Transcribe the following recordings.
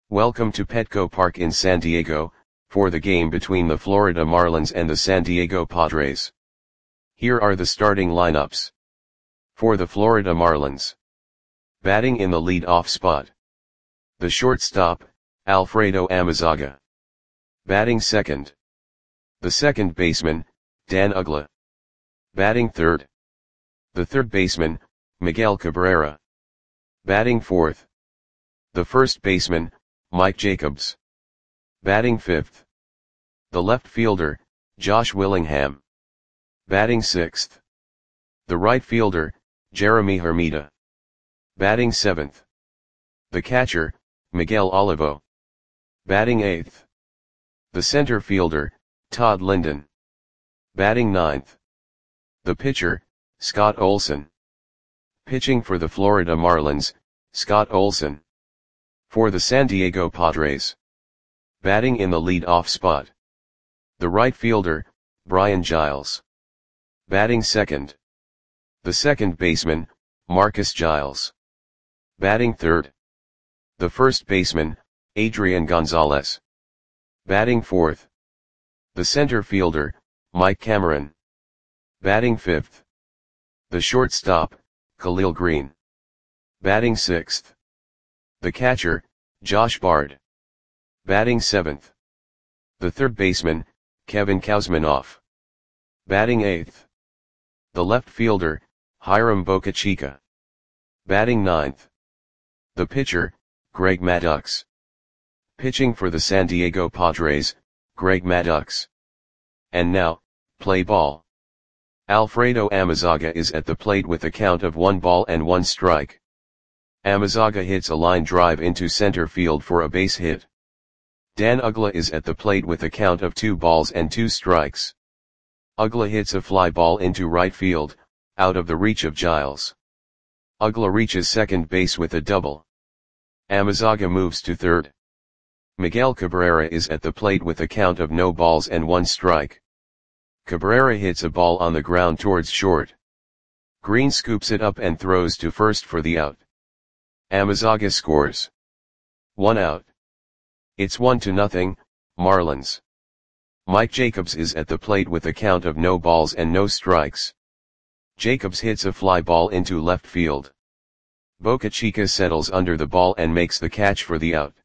Welcome to Petco Park in San Diego, for the game between the Florida Marlins and the San Diego Padres. Here are the starting lineups. For the Florida Marlins. Batting in the lead-off spot. The shortstop, Alfredo Amezaga. Batting second. The second baseman, Dan Uggla. Batting third. The third baseman, Miguel Cabrera. Batting fourth. The first baseman, Mike Jacobs. Batting fifth. The left fielder, Josh Willingham. Batting sixth. The right fielder, Jeremy Hermida. Batting seventh. The catcher, Miguel Olivo. Batting eighth. The center fielder, Todd Linden. Batting ninth. The pitcher, Scott Olson. Pitching for the Florida Marlins, Scott Olson. For the San Diego Padres. Batting in the lead-off spot. The right fielder, Brian Giles. Batting second. The second baseman, Marcus Giles. Batting third. The first baseman, Adrian Gonzalez. Batting fourth. The center fielder, Mike Cameron. Batting fifth. The shortstop, Khalil Green. Batting sixth. The catcher, Josh Bard. Batting seventh. The third baseman, Kevin Kuzminoff. Batting eighth. The left fielder, Hiram Bocachica. Batting ninth. The pitcher, Greg Maddux. Pitching for the San Diego Padres, Greg Maddux. And now, play ball. Alfredo Amezaga is at the plate with a count of 1-1 strike. Amezaga hits a line drive into center field for a base hit. Dan Uggla is at the plate with a count of 2 strikes. Uggla hits a fly ball into right field, out of the reach of Giles. Uggla reaches second base with a double. Amezaga moves to third. Miguel Cabrera is at the plate with a count of 0-1 strike. Cabrera hits a ball on the ground towards short. Green scoops it up and throws to first for the out. Amezaga scores. 1 out. It's 1-0, Marlins. Mike Jacobs is at the plate with a count of 0 strikes. Jacobs hits a fly ball into left field. Bocachica settles under the ball and makes the catch for the out.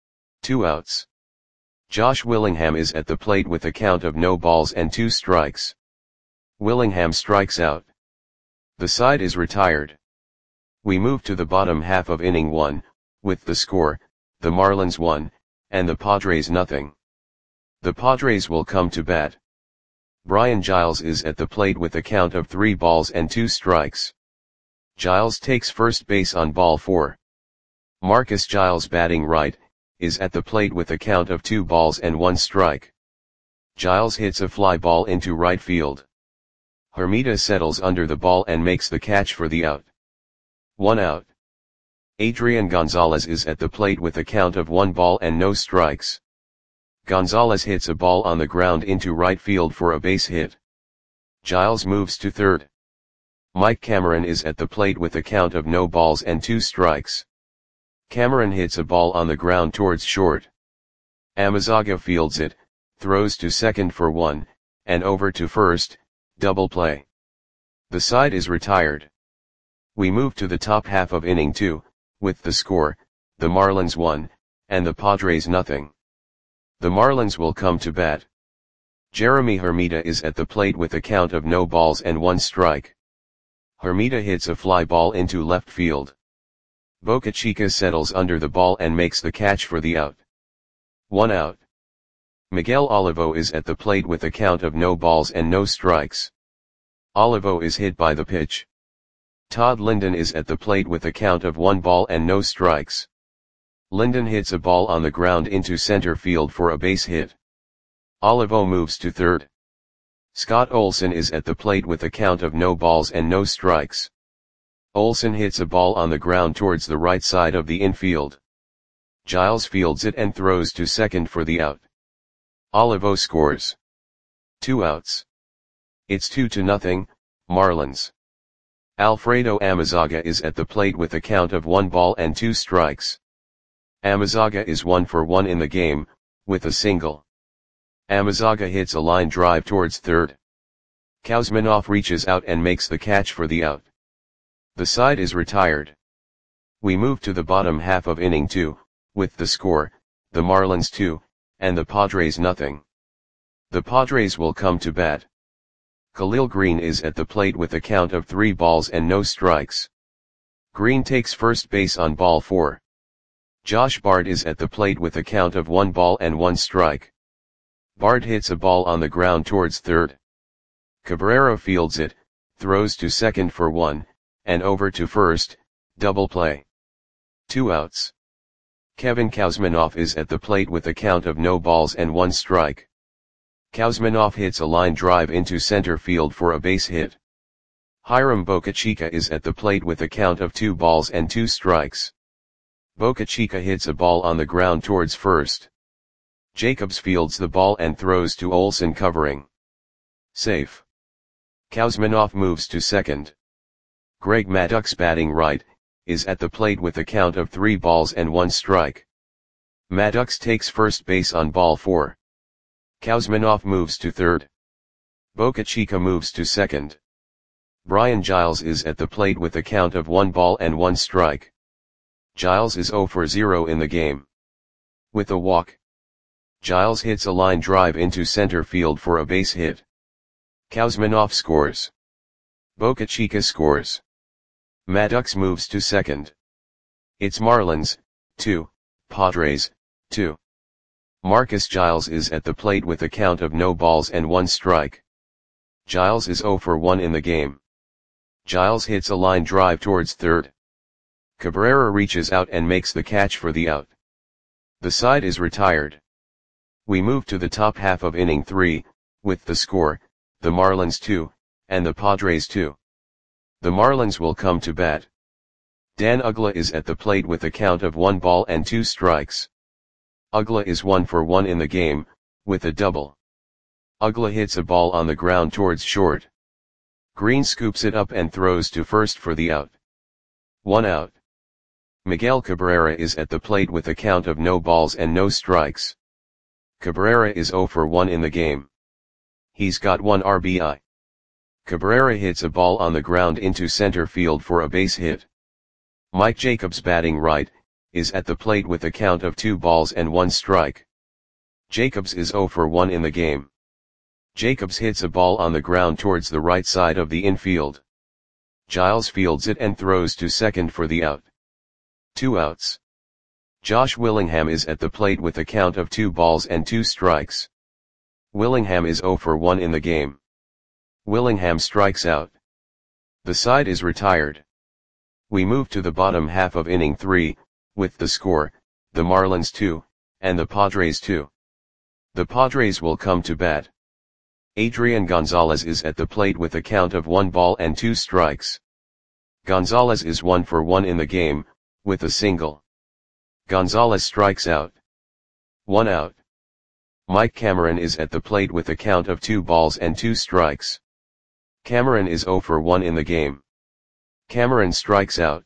2 outs. Josh Willingham is at the plate with a count of 0 strikes. Willingham strikes out. The side is retired. We move to the bottom half of inning 1, with the score, the Marlins 1, and the Padres 0. The Padres will come to bat. Brian Giles is at the plate with a count of 3-2 strikes. Giles takes first base on ball 4. Marcus Giles, batting right, is at the plate with a count of 2-1 strike. Giles hits a fly ball into right field. Hermida settles under the ball and makes the catch for the out. 1 out. Adrian Gonzalez is at the plate with a count of 1 strikes. Gonzalez hits a ball on the ground into right field for a base hit. Giles moves to third. Mike Cameron is at the plate with a count of 0-2 strikes. Cameron hits a ball on the ground towards short. Amezaga fields it, throws to second for 1, and over to first, double play. The side is retired. We move to the top half of inning 2, with the score, the Marlins 1, and the Padres 0. The Marlins will come to bat. Jeremy Hermida is at the plate with a count of 0-1 strike. Hermida hits a fly ball into left field. Bocachica settles under the ball and makes the catch for the out. 1 out. Miguel Olivo is at the plate with a count of 0 strikes. Olivo is hit by the pitch. Todd Linden is at the plate with a count of 1 strikes. Linden hits a ball on the ground into center field for a base hit. Olivo moves to third. Scott Olson is at the plate with a count of 0 strikes. Olson hits a ball on the ground towards the right side of the infield. Giles fields it and throws to second for the out. Olivo scores. 2 outs. It's 2-0, Marlins. Alfredo Amezaga is at the plate with a count of 1 strikes. Amazaga is 1 for 1 in the game, with a single. Amazaga hits a line drive towards third. Kuzminov reaches out and makes the catch for the out. The side is retired. We move to the bottom half of inning 2, with the score, the Marlins 2, and the Padres nothing. The Padres will come to bat. Khalil Green is at the plate with a count of 3 balls and no strikes. Green takes first base on ball 4. Josh Bard is at the plate with a count of 1 ball and 1 strike. Bard hits a ball on the ground towards third. Cabrera fields it, throws to second for 1, and over to first, double play. 2 outs. Kevin Kuzminov is at the plate with a count of no balls and 1 strike. Kuzminov hits a line drive into center field for a base hit. Hiram Bocachica is at the plate with a count of 2 balls and 2 strikes. Bocachica hits a ball on the ground towards first. Jacobs fields the ball and throws to Olsen covering. Safe. Kuzminov moves to second. Greg Maddux batting right, is at the plate with a count of 3 balls and 1 strike. Maddux takes first base on ball 4. Kuzminov moves to third. Bocachica moves to second. Brian Giles is at the plate with a count of 1 ball and 1 strike. Giles is 0 for 0 in the game. With a walk. Giles hits a line drive into center field for a base hit. Kuzminov scores. Bocachica scores. Maddux moves to second. It's Marlins, 2, Padres, 2. Marcus Giles is at the plate with a count of no balls and 1 strike. Giles is 0 for 1 in the game. Giles hits a line drive towards third. Cabrera reaches out and makes the catch for the out. The side is retired. We move to the top half of inning 3, with the score, the Marlins 2, and the Padres 2. The Marlins will come to bat. Dan Uggla is at the plate with a count of 1 ball and 2 strikes. Uggla is 1 for 1 in the game, with a double. Uggla hits a ball on the ground towards short. Green scoops it up and throws to first for the out. 1 out. Miguel Cabrera is at the plate with a count of no balls and no strikes. Cabrera is 0 for 1 in the game. He's got 1 RBI. Cabrera hits a ball on the ground into center field for a base hit. Mike Jacobs batting right, is at the plate with a count of 2 balls and 1 strike. Jacobs is 0 for 1 in the game. Jacobs hits a ball on the ground towards the right side of the infield. Giles fields it and throws to second for the out. 2 outs. Josh Willingham is at the plate with a count of 2 balls and 2 strikes. Willingham is 0 for 1 in the game. Willingham strikes out. The side is retired. We move to the bottom half of inning 3, with the score, the Marlins 2, and the Padres 2. The Padres will come to bat. Adrian Gonzalez is at the plate with a count of 1 ball and 2 strikes. Gonzalez is 1 for 1 in the game, with a single. Gonzalez strikes out. 1 out. Mike Cameron is at the plate with a count of 2 balls and 2 strikes. Cameron is 0 for 1 in the game. Cameron strikes out.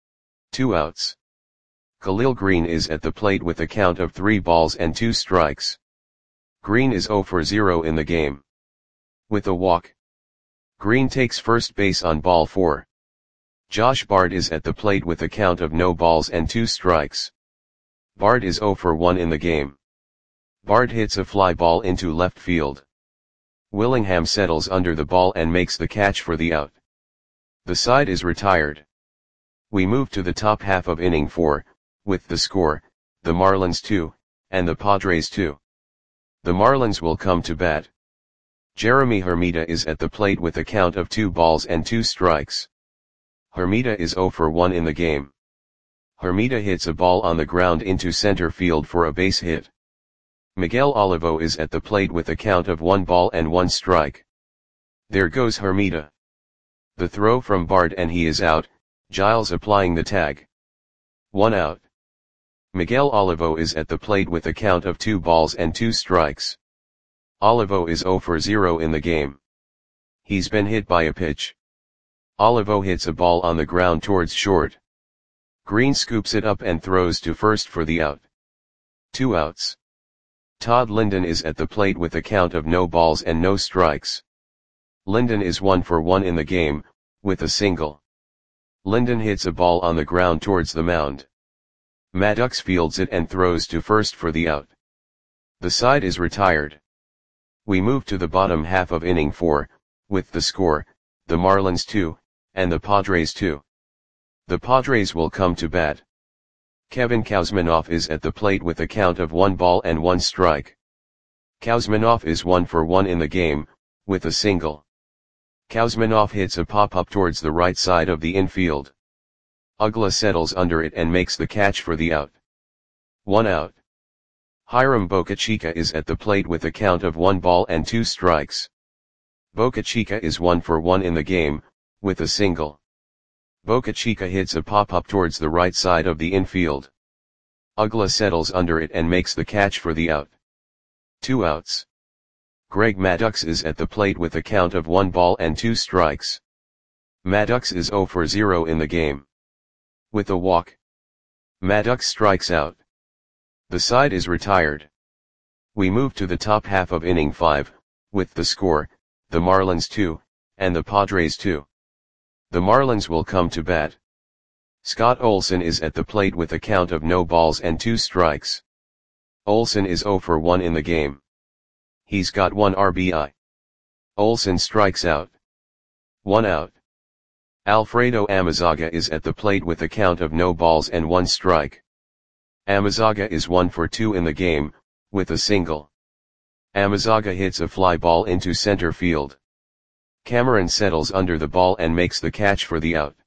2 outs. Khalil Green is at the plate with a count of 3 balls and 2 strikes. Green is 0 for 0 in the game. With a walk. Green takes first base on ball 4. Josh Bard is at the plate with a count of no balls and 2 strikes. Bard is 0 for 1 in the game. Bard hits a fly ball into left field. Willingham settles under the ball and makes the catch for the out. The side is retired. We move to the top half of inning 4, with the score, the Marlins 2, and the Padres 2. The Marlins will come to bat. Jeremy Hermida is at the plate with a count of 2 balls and 2 strikes. Hermida is 0 for 1 in the game. Hermida hits a ball on the ground into center field for a base hit. Miguel Olivo is at the plate with a count of 1 ball and 1 strike. There goes Hermida. The throw from Bard and he is out, Giles applying the tag. 1 out. Miguel Olivo is at the plate with a count of 2 balls and 2 strikes. Olivo is 0 for 0 in the game. He's been hit by a pitch. Olivo hits a ball on the ground towards short. Green scoops it up and throws to first for the out. 2 outs. Todd Linden is at the plate with a count of no balls and no strikes. Linden is 1 for 1 in the game, with a single. Linden hits a ball on the ground towards the mound. Maddox fields it and throws to first for the out. The side is retired. We move to the bottom half of inning 4, with the score, the Marlins 2, and the Padres 2. The Padres will come to bat. Kevin Kouzmanoff is at the plate with a count of 1 ball and 1 strike. Kouzmanoff is 1 for 1 in the game, with a single. Kouzmanoff hits a pop-up towards the right side of the infield. Uggla settles under it and makes the catch for the out. 1 out. Hiram Bocachica is at the plate with a count of 1 ball and 2 strikes. Bocachica is 1 for 1 in the game, with a single. Bocachica hits a pop-up towards the right side of the infield. Uggla settles under it and makes the catch for the out. 2 outs. Greg Maddux is at the plate with a count of 1 ball and 2 strikes. Maddux is 0 for 0 in the game. With a walk, Maddux strikes out. The side is retired. We move to the top half of inning 5, with the score, the Marlins 2, and the Padres 2. The Marlins will come to bat. Scott Olson is at the plate with a count of no balls and 2 strikes. Olson is 0 for 1 in the game. He's got 1 RBI. Olson strikes out. 1 out. Alfredo Amezaga is at the plate with a count of no balls and 1 strike. Amezaga is 1 for 2 in the game, with a single. Amezaga hits a fly ball into center field. Cameron settles under the ball and makes the catch for the out.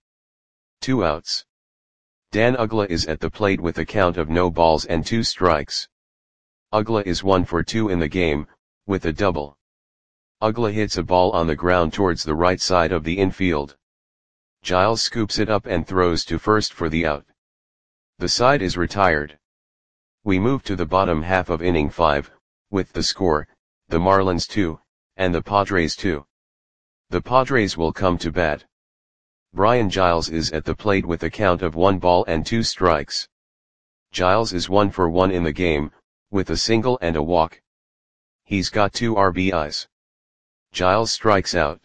2 outs. Dan Uggla is at the plate with a count of no balls and 2 strikes. Uggla is 1 for 2 in the game, with a double. Uggla hits a ball on the ground towards the right side of the infield. Giles scoops it up and throws to first for the out. The side is retired. We move to the bottom half of inning 5, with the score, the Marlins 2, and the Padres 2. The Padres will come to bat. Brian Giles is at the plate with a count of 1 ball and 2 strikes. Giles is 1 for 1 in the game, with a single and a walk. He's got 2 RBIs. Giles strikes out.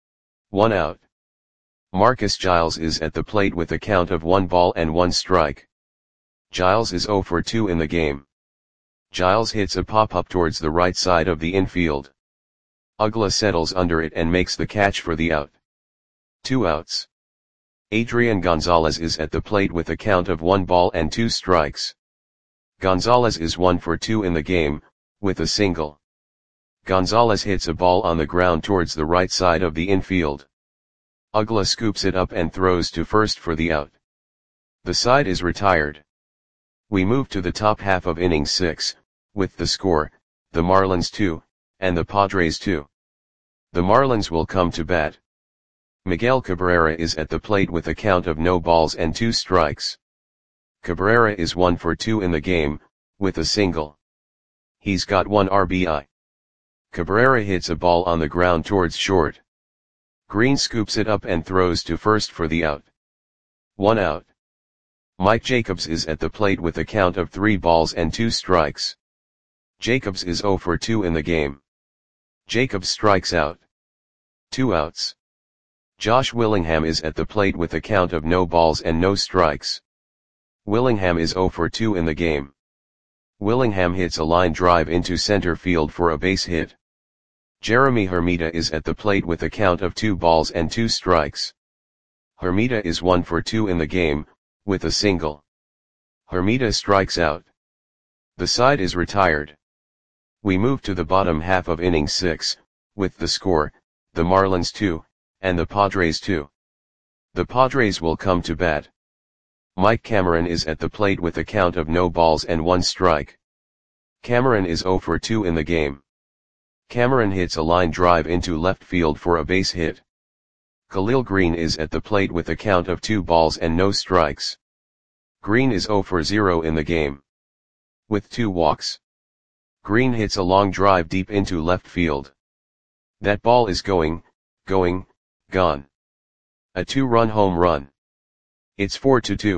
1 out. Marcus Giles is at the plate with a count of 1 ball and 1 strike. Giles is 0 for 2 in the game. Giles hits a pop-up towards the right side of the infield. Uggla settles under it and makes the catch for the out. 2 outs. Adrian Gonzalez is at the plate with a count of 1 ball and 2 strikes. Gonzalez is 1 for 2 in the game, with a single. Gonzalez hits a ball on the ground towards the right side of the infield. Uggla scoops it up and throws to first for the out. The side is retired. We move to the top half of inning 6, with the score, the Marlins 2, and the Padres 2. The Marlins will come to bat. Miguel Cabrera is at the plate with a count of no balls and 2 strikes. Cabrera is 1 for 2 in the game, with a single. He's got 1 RBI. Cabrera hits a ball on the ground towards short. Green scoops it up and throws to first for the out. 1 out. Mike Jacobs is at the plate with a count of 3 balls and 2 strikes. Jacobs is 0 for 2 in the game. Jacobs strikes out. 2 outs. Josh Willingham is at the plate with a count of no balls and no strikes. Willingham is 0 for 2 in the game. Willingham hits a line drive into center field for a base hit. Jeremy Hermida is at the plate with a count of 2 balls and 2 strikes. Hermida is 1 for 2 in the game, with a single. Hermida strikes out. The side is retired. We move to the bottom half of inning 6, with the score, the Marlins 2, and the Padres 2. The Padres will come to bat. Mike Cameron is at the plate with a count of no balls and 1 strike. Cameron is 0 for 2 in the game. Cameron hits a line drive into left field for a base hit. Khalil Green is at the plate with a count of 2 balls and no strikes. Green is 0 for 0 in the game. With 2 walks. Green hits a long drive deep into left field. That ball is gone. A 2-run home run. It's 4-2,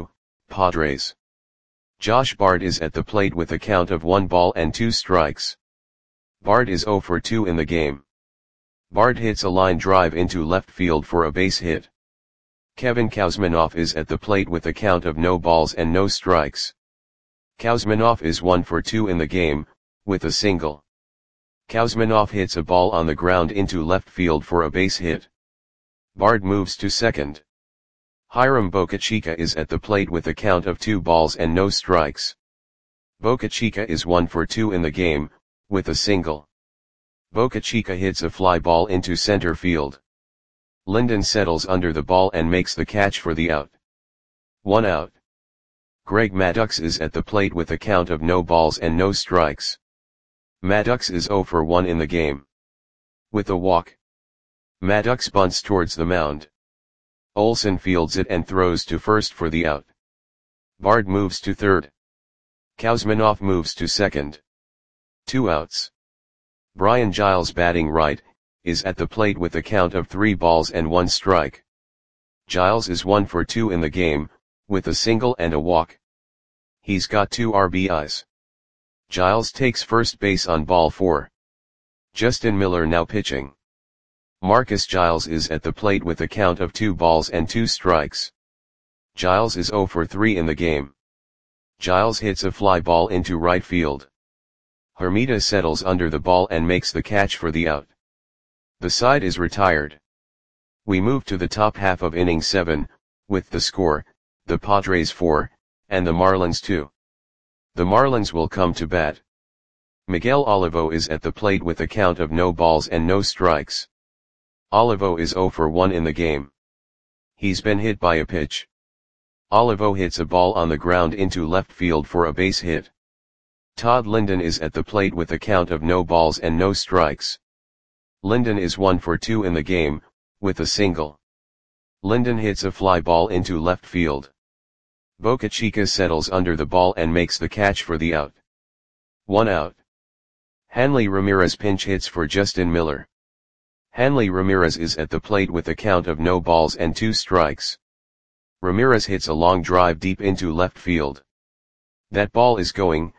Padres. Josh Bard is at the plate with a count of 1 ball and 2 strikes. Bard is 0 for 2 in the game. Bard hits a line drive into left field for a base hit. Kevin Kouzmanoff is at the plate with a count of no balls and no strikes. Kouzmanoff is 1 for 2 in the game, with a single. Kouzmanoff hits a ball on the ground into left field for a base hit. Bard moves to second. Hiram Bocachica is at the plate with a count of 2 balls and no strikes. Bocachica is 1 for 2 in the game, with a single. Bocachica hits a fly ball into center field. Linden settles under the ball and makes the catch for the out. 1 out. Greg Maddux is at the plate with a count of no balls and no strikes. Maddux is 0 for 1 in the game. With a walk. Maddux bunts towards the mound. Olson fields it and throws to first for the out. Bard moves to third. Kouzmanoff moves to second. 2 outs. Brian Giles, batting right, is at the plate with a count of 3 balls and 1 strike. Giles is 1 for 2 in the game, with a single and a walk. He's got 2 RBIs. Giles takes first base on ball 4. Justin Miller now pitching. Marcus Giles is at the plate with a count of 2 balls and 2 strikes. Giles is 0 for 3 in the game. Giles hits a fly ball into right field. Hermida settles under the ball and makes the catch for the out. The side is retired. We move to the top half of inning 7, with the score, the Padres 4, and the Marlins 2. The Marlins will come to bat. Miguel Olivo is at the plate with a count of no balls and no strikes. Olivo is 0 for 1 in the game. He's been hit by a pitch. Olivo hits a ball on the ground into left field for a base hit. Todd Linden is at the plate with a count of no balls and no strikes. Linden is 1 for 2 in the game, with a single. Linden hits a fly ball into left field. Bocachica settles under the ball and makes the catch for the out. 1 out. Hanley Ramirez pinch hits for Justin Miller. Hanley Ramirez is at the plate with a count of no balls and 2 strikes. Ramirez hits a long drive deep into left field. That ball is gone.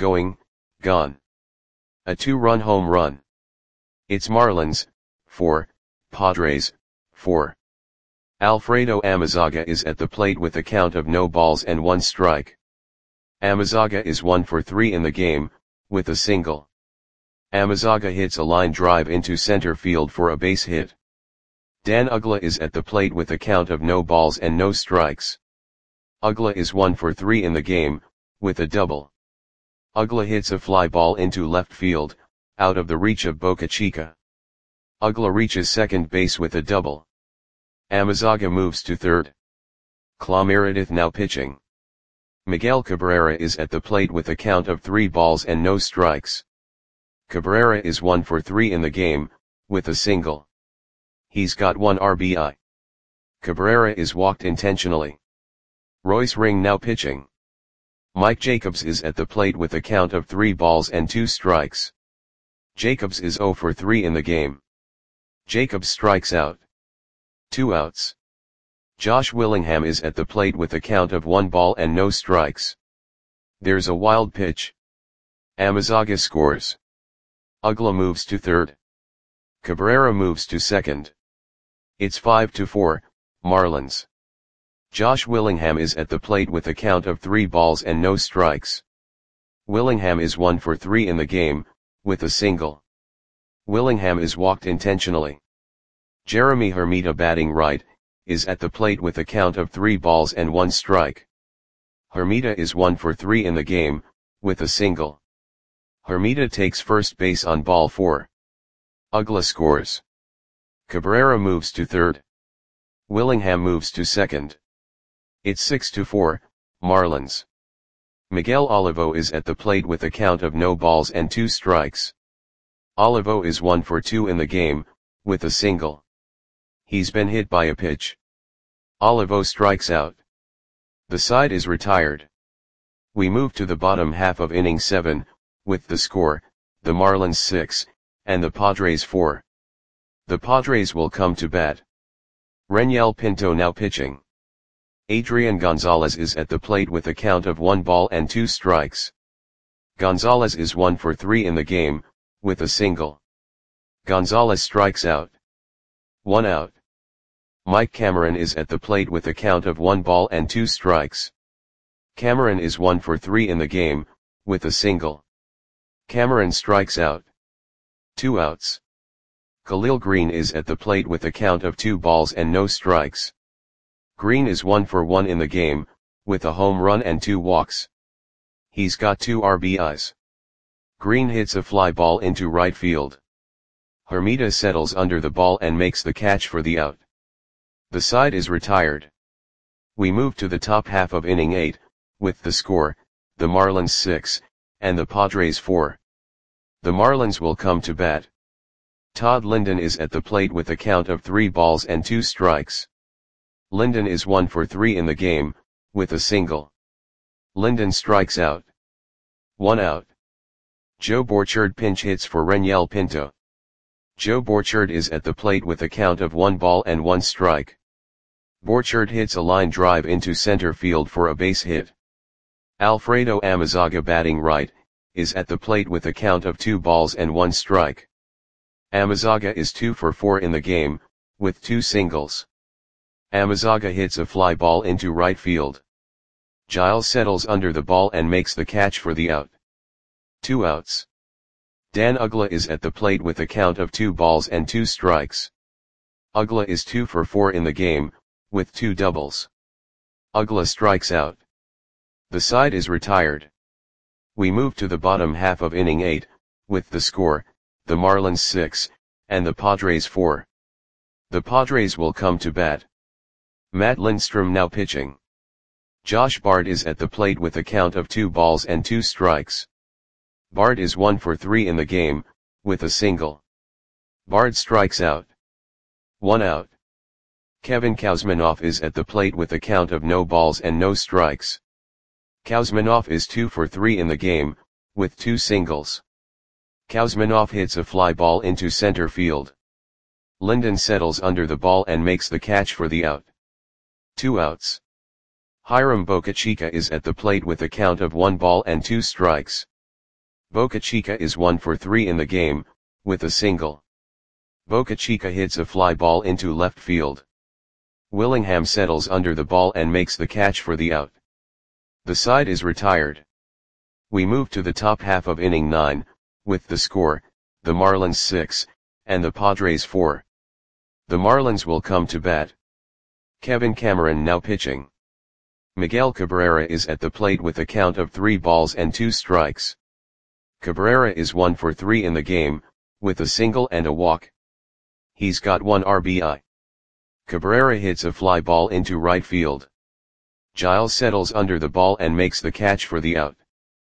A 2-run home run. It's Marlins, 4, Padres, 4. Alfredo Amezaga is at the plate with a count of no balls and 1 strike. Amezaga is 1 for 3 in the game, with a single. Amezaga hits a line drive into center field for a base hit. Dan Uggla is at the plate with a count of no balls and no strikes. Uggla is 1 for 3 in the game, with a double. Uggla hits a fly ball into left field, out of the reach of Bocachica. Uggla reaches second base with a double. Amezaga moves to third. Clay Meredith now pitching. Miguel Cabrera is at the plate with a count of 3 balls and no strikes. Cabrera is 1 for 3 in the game, with a single. He's got 1 RBI. Cabrera is walked intentionally. Royce Ring now pitching. Mike Jacobs is at the plate with a count of 3 balls and 2 strikes. Jacobs is 0 for 3 in the game. Jacobs strikes out. 2 outs. Josh Willingham is at the plate with a count of 1 ball and no strikes. There's a wild pitch. Amezaga scores. Uggla moves to third. Cabrera moves to second. It's 5-4, Marlins. Josh Willingham is at the plate with a count of 3 balls and no strikes. Willingham is 1 for 3 in the game, with a single. Willingham is walked intentionally. Jeremy Hermida, batting right, is at the plate with a count of 3 balls and 1 strike. Hermida is 1 for 3 in the game, with a single. Hermida takes first base on ball 4. Uggla scores. Cabrera moves to third. Willingham moves to second. It's 6-4, Marlins. Miguel Olivo is at the plate with a count of no balls and 2 strikes. Olivo is 1 for 2 in the game, with a single. He's been hit by a pitch. Olivo strikes out. The side is retired. We move to the bottom half of inning 7, with the score, the Marlins 6, and the Padres 4. The Padres will come to bat. Reniel Pinto now pitching. Adrian Gonzalez is at the plate with a count of 1 ball and 2 strikes. Gonzalez is 1 for 3 in the game, with a single. Gonzalez strikes out. 1 out. Mike Cameron is at the plate with a count of 1 ball and 2 strikes. Cameron is 1 for 3 in the game, with a single. Cameron strikes out. 2 outs. Khalil Green is at the plate with a count of 2 balls and no strikes. Green is 1 for 1 in the game, with a home run and 2 walks. He's got 2 RBIs. Green hits a fly ball into right field. Hermida settles under the ball and makes the catch for the out. The side is retired. We move to the top half of inning 8, with the score, the Marlins 6, and the Padres 4. The Marlins will come to bat. Todd Linden is at the plate with a count of 3 balls and 2 strikes. Linden is 1 for 3 in the game, with a single. Linden strikes out. 1 out. Joe Borchard pinch hits for Reniel Pinto. Joe Borchard is at the plate with a count of 1 ball and 1 strike. Borchard hits a line drive into center field for a base hit. Alfredo Amezaga, batting right, is at the plate with a count of 2 balls and 1 strike. Amezaga is 2 for 4 in the game, with 2 singles. Amezaga hits a fly ball into right field. Giles settles under the ball and makes the catch for the out. 2 outs. Dan Uggla is at the plate with a count of 2 balls and 2 strikes. Uggla is 2 for 4 in the game, with 2 doubles. Uggla strikes out. The side is retired. We move to the bottom half of inning 8, with the score, the Marlins 6, and the Padres 4. The Padres will come to bat. Matt Lindstrom now pitching. Josh Bard is at the plate with a count of 2 balls and 2 strikes. Bard is 1 for 3 in the game, with a single. Bard strikes out. 1 out. Kevin Kouzmanoff is at the plate with a count of no balls and no strikes. Kouzmanoff is 2 for 3 in the game, with 2 singles. Kouzmanoff hits a fly ball into center field. Linden settles under the ball and makes the catch for the out. 2 outs. Hiram Bocachica is at the plate with a count of 1 ball and 2 strikes. Bocachica is 1 for 3 in the game, with a single. Bocachica hits a fly ball into left field. Willingham settles under the ball and makes the catch for the out. The side is retired. We move to the top half of inning 9, with the score, the Marlins 6, and the Padres 4. The Marlins will come to bat. Kevin Cameron now pitching. Miguel Cabrera is at the plate with a count of 3 balls and 2 strikes. Cabrera is 1 for 3 in the game, with a single and a walk. He's got 1 RBI. Cabrera hits a fly ball into right field. Giles settles under the ball and makes the catch for the out.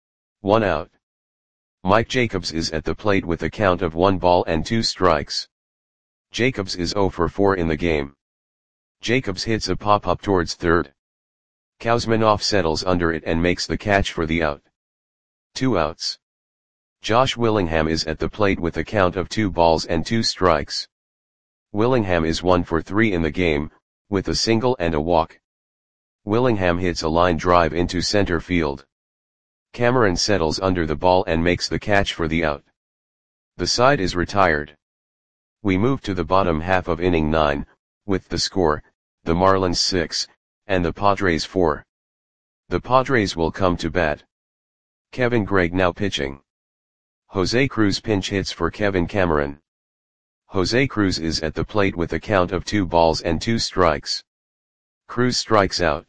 1 out. Mike Jacobs is at the plate with a count of 1 ball and 2 strikes. Jacobs is 0 for 4 in the game. Jacobs hits a pop-up towards third. Kouzmanoff settles under it and makes the catch for the out. 2 outs. Josh Willingham is at the plate with a count of 2 balls and 2 strikes. Willingham is 1 for 3 in the game, with a single and a walk. Willingham hits a line drive into center field. Cameron settles under the ball and makes the catch for the out. The side is retired. We move to the bottom half of inning 9, with the score, the Marlins 6, and the Padres 4. The Padres will come to bat. Kevin Gregg now pitching. Jose Cruz pinch hits for Kevin Cameron. Jose Cruz is at the plate with a count of 2 balls and 2 strikes. Cruz strikes out.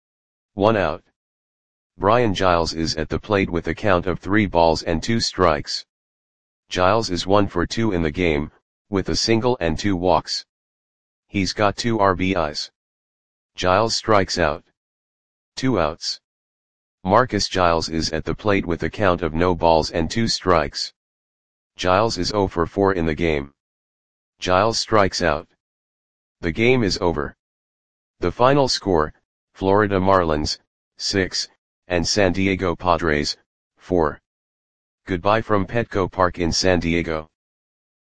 1 out. Brian Giles is at the plate with a count of 3 balls and 2 strikes. Giles is 1 for 2 in the game, with a single and 2 walks. He's got 2 RBIs. Giles strikes out. 2 outs. Marcus Giles is at the plate with a count of no balls and 2 strikes. Giles is 0 for 4 in the game. Giles strikes out. The game is over. The final score, Florida Marlins, 6, and San Diego Padres, 4. Goodbye from Petco Park in San Diego.